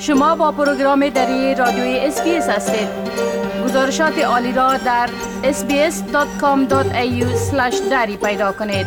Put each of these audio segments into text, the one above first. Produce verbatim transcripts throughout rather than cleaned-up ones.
شما با پروگرام دری رادیوی اس بی اس هستید. گزارشات عالی را در اس بی اس دات کام دات ای یو اسلش دری پیدا کنید.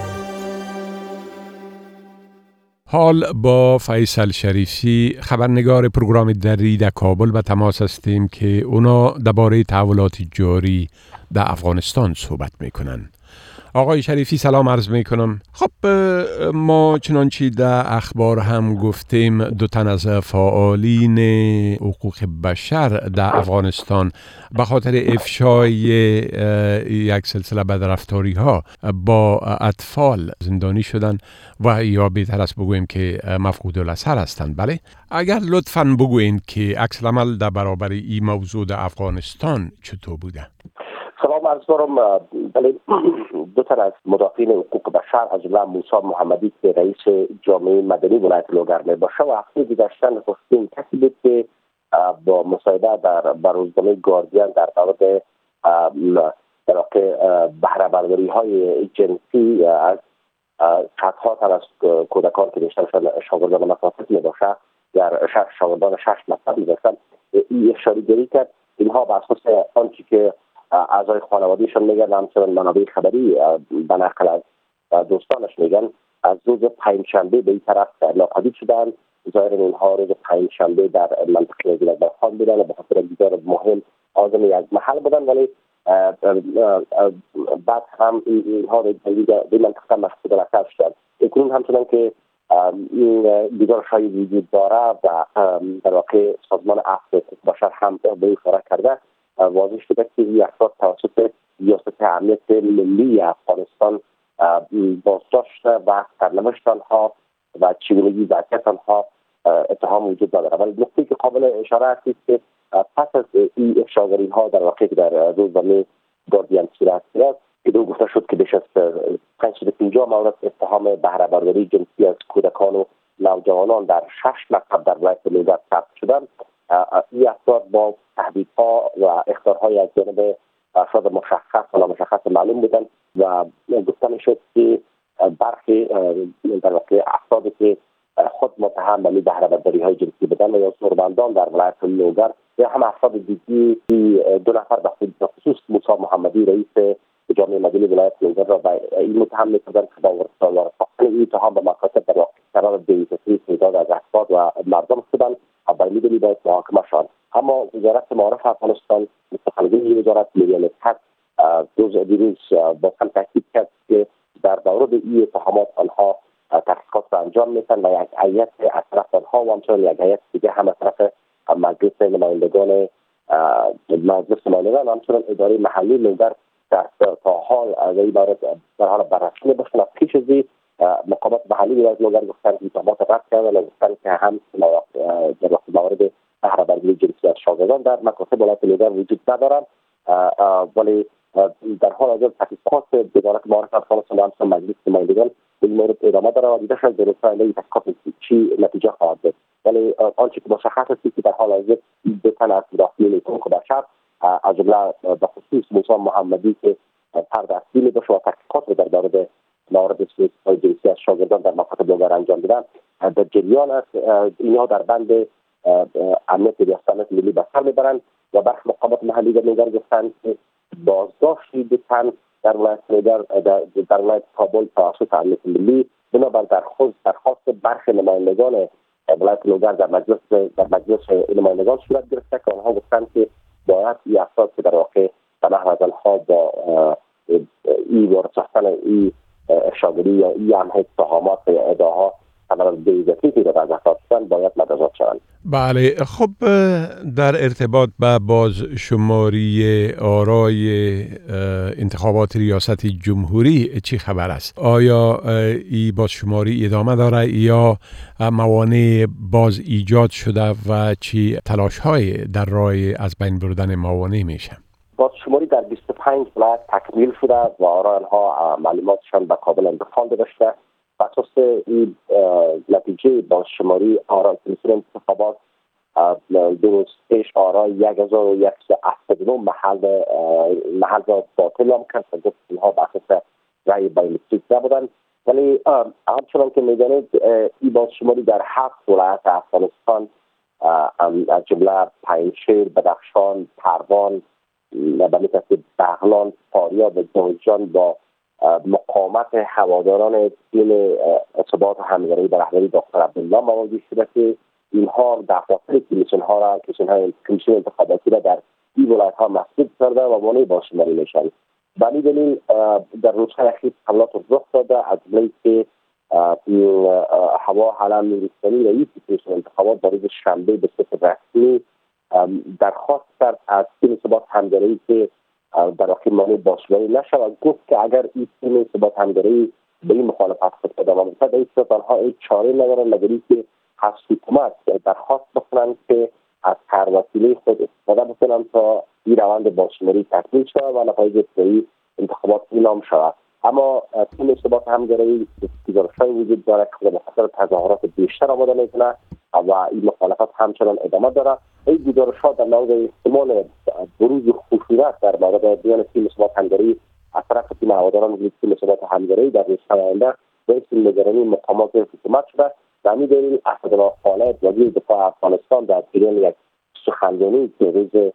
حال با فیصل شریفی خبرنگار پروگرام دری در کابل به تماس هستیم که اونا درباره تحولات جاری در افغانستان صحبت میکنن. آقای شریفی سلام عرض میکنم. خب ما چنانچه در اخبار هم گفتیم دو تن از فعالین حقوق بشر در افغانستان به خاطر افشای یک سلسله بدرفتاری ها با اطفال زندانی شدن و یا بهتر است بگوییم که مفقود الاثر هستند. بله، اگر لطفاً بگویید که عکس العمل در برابر این موضوع در افغانستان چطور بوده؟ سلام عرض دارم. بله، دو تن از مدافعین حقوق بشر از جمله موسی محمدی که رئیس جامعه مدنی ولایت لوگر می باشه و هفته گذشته نخستین کسی بود که با مصاحبه در روزنامه گاردین در مورد در واقع بهره برداری های جنسی از صدها تن از کودکان که بیشترشان شاگردان مکاتب می باشه در شش شاگردان شش مکتب می باشند این اشاره‌گری کرد. اینها بر اساس آنچه که اعضای خانوادهشون میگن، همچنین منابع خبری به نقل از دوستانش میگن، از روز پنجشنبه به این طرف ناپدید شدن. ظاهرا اینها روز پنجشنبه در منطقه گلگرخان بودن و به خاطر دیدار مهم عازم یک محل بودن، ولی بعد هم اینها به منطقه مفقود الاثر شدن. اکنون همچنان که این دیدارش های وجود داره و در واقع سازمان عفو بشر هم به این اشاره کرده، واضح شده که این افراد توسط ریاست امنیت ملی افغانستان بازداشت و سرنوشت آنها و چگونگی وضعیت آنها اتهام وجود نداره. ولی نکته که قابل اشاره است که پس از این افشاگری ها در واقع در روزنامه گاردین صورت گرفت که دو گفته شد که بیش از پانصد و پنجاه مورد اتهام بهره برداری جنسی از کودکان و نوجوانان در شش مکتب در ولایت لوگر ثبت شدند. این افراد با تهدیدها و اخطارهای از جانب افراد مشخص و نامشخص معلوم بودند و گفته میشد که برخی در واقع افرادی که خود متهم به بهره برداری های جنسی بودند و یا سربندان در ولایت لوگر یا هم افراد دیگری، دو نفر به خصوص موسی محمدی رئیس جامعه مدنی ولایت لوگر را به این متهم می‌کردند که با ورسالار این اتهام به مکاتب در واقع قرار بی‌عزتی تعداد از افراد و مردم شدند و به میدونی باید محاکمه شدند. اما وزارت معارف افغانستان مستقلین وزارت ملیت حق روز دیروز با هم تاکید کرد که در مورد این اتهامات آنها تحقیقات را انجام میدن و یک هیئت از طرف آنها و همچنین یک هیئت دیگه هم از طرف مجلس نمایندگان مجلس نمایندگان همچنین اداره محلی لوگر در تا حال از این مورد در حال بررسی باشند. پیش از این مقامات محلی ولایت لوگر گفتن که اتهامات رد کردن و گفتن که هم در مورد بهره برداری جنسی از شاگردان در مکاتب ولایت لوگر وجود ندارند، ولی در حال حاضر تحقیقات وزارت معارف افغانستان و همچنین مجلس نمایندگان به این مورد ادامه داره و دیده شد در رسانه‌های تحقیقات چی نتیجه خواهد داد. ولی آنچه که مشخص است که در حال حاضر دو تن از مدافعین حقوق بشر از جمله به خصوص موسی محمدی که فرد اصلی باشه و تحقیقات در مورد موارد استحصال جنسی از شاگردان در مکاتب لوگر انجام دادن در جریان است. اینها در بند امنیت ریاست ملی به سر میبرند و برخی مقامات محلی در لوگر گفتند که بازداشت دو تن در ولایت لوگر در ولایت کابل توسط امنیت ملی بنابر درخواست درخواست برخی نمایندگان ولایت لوگر در مجلس در مجلس نمایندگان صورت گرفته که آنها گفتند که باید این افراد که در واقع به نحو از آنها با این وارد ساختن این افشاگری یا این هم اتهامات یا ادعاها عملا بی‌عزتی که در افراد شدن باید مجازات شوند. بله، خب در ارتباط با بازشماری آرای انتخابات ریاست جمهوری چی خبر است؟ آیا این بازشماری ادامه داره یا موانع باز ایجاد شده و چی تلاش‌های در راه از بین بردن موانع میشه؟ بازشماری در بیست و پنج ولایت تکمیل شده و آرای آنها معلوماتشان به کابل انتقال داده شده. اساس این نتیجه بازشماری آرای کمیسیون انتخابات دو روز پیش آرای یک هزار و صد و هفتاد و نه محل محل را باطل هم کرد و گفت اینها به اساس رای بایومتریک نبودند. ولی همچنان که میدانید این بازشماری در هفت ولایت افغانستان از جمله پنجشیر، بدخشان، پروان و مثل بغلان، فاریاب و جوزجان با مقاومت هواداران تیم ثبات و همگرایی به رهبری دکتر عبدالله مواجه شده که اینها دفاتر کمیسیون ها را کمیسیون انتخاباتی را در این ولایت ها مسدود کرده و مانع بازشماری میشن. بنی دلیل در روزهای اخیر حملات رخ داده، از جمله که هوا حالا نوریستانی رئیس کمیسیون انتخابات در روز شنبه به صورت رسمی درخواست کرد از تیم ثبات همگرایی که در واقع مانع بازشماری نشود. گفت که اگر این تیم ثبات همگرایی به این مخالفت خود ادامه بده، این صورت آنها این چاره ندارند مگر اینکه از حکومت درخواست بکنند که از هر وسیله خود استفاده بکنند تا این روند بازشماری تکمیل شود و نتایج ابتدایی انتخابات اعلام شود. اما تیم ثبات همگرایی گزارش‌های وجود دارد که به خاطر تظاهرات بیشتر آماده میکنه و این مخالفت همچنان ادامه دارد. این گزارش‌ها در مورد احتمال بروز خشونت در مورد بیان تیم ثبات همگرایی از طرف تیم هواداران تیم ثبات همگرایی در روزهای آینده باعث نگرانی مقامات حکومت شده. در این دلیل اسدالله خالد وزیر دفاع افغانستان در جریان یک سخنرانی که روز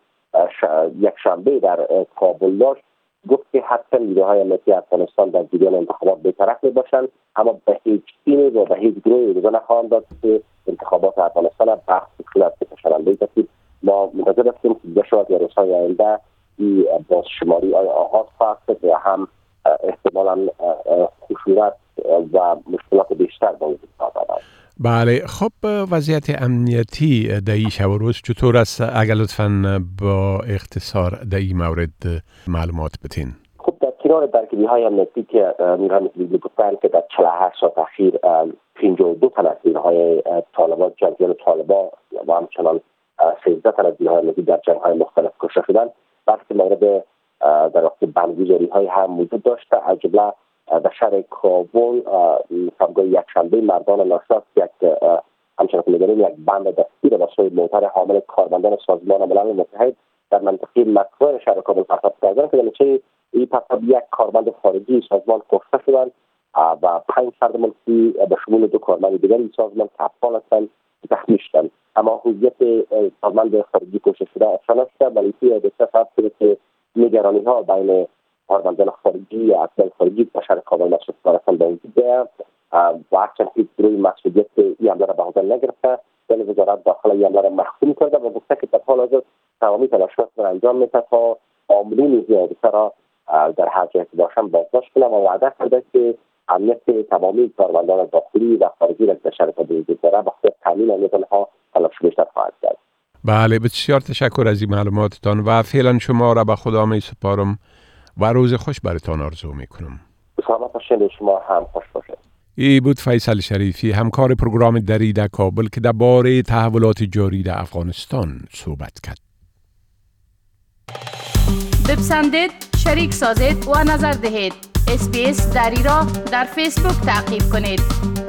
یک شنبه در کابل داشت گفت که حتی نیروهای امنیتی افغانستان در جریان انتخابات بی‌طرف میباشند، اما به هیچ تیمی و به هیچ گروهی اجازه نخواهند داد که انتخابات افغانستان را بحث خلافی بکشند. به ما منتظر هستیم که بشود یا روزهای آینده این بازشماری آغاز خواهد شد و هم احتمالاً خشونت و مشکلات بیشتر با وجود خواهد آمد. بله، خب وضعیت امنیتی در این شب و روز چطور است؟ اگر لطفاً با اختصار در این مورد معلومات بدین. خب در کنار درگیری‌های امنیتی که نیروهای ملی گفتن که در چهل و هشت ساعت اخیر پنجاه و دو تن از نیروهای طالبان جنگیان طالبان و همچنان سیزده تن از نیروهای ملی در جنگ‌های مختلف کشته شدند، بلکه مورد در واقع بمبگذاری‌های هم وجود داشته. از جمله در شهر کابل شبگاه یک شنبه مردان ناشناس یک همچنان که می‌دانیم یک بند دستی را با سوی موتر حامل کارمندان سازمان ملل متحد در منطقه مکران شهر کابل پرتاب کردند که در نتیجه این پرتاب یک کارمند خارجی سازمان کشته شدند و پنج فرد ملکی به شمول دو کارمند دیگر این سازمان که افغان هستند زخمی شدند. اما هویت کارمند خارجی کشته شده افشا نشده، ولی دسته سبب شده که نگرانی‌ها بین کارمندان خارجی یا افغان خارجی در شهر کابل مسئول کارستان به وجود بیاید و هرچند هیچ گروهی مسئولیت این حمله را به عهده نگرفته، ولی وزارت داخله این حمله را محکوم کرده و گفته که در حال حاضر تمامی تلاشات را انجام می‌دهد تا عاملین این حادثه را در هر جایی که باشند بازداشت کنند و وعده کرده که امنیت تمامی کارمندان داخلی و خارجی را در شهر کابل وجود دارد و خود تامین امنیت آنها تلاش بیشتر خواهد کرد. بله، بسیار تشکر از این معلوماتتان و فعلا شما را به خدا می سپارم و روز خوش براتان آرزو می کنم. سلامت باشید، شما هم خوش باشید. ای بود فیصل شریفی، همکار پروگرام دری در کابل که درباره تحولات جاری در افغانستان صحبت کرد. بپسندید، شریک سازید و نظر دهید. اس بی اس دری را در فیسبوک تعقیب کنید.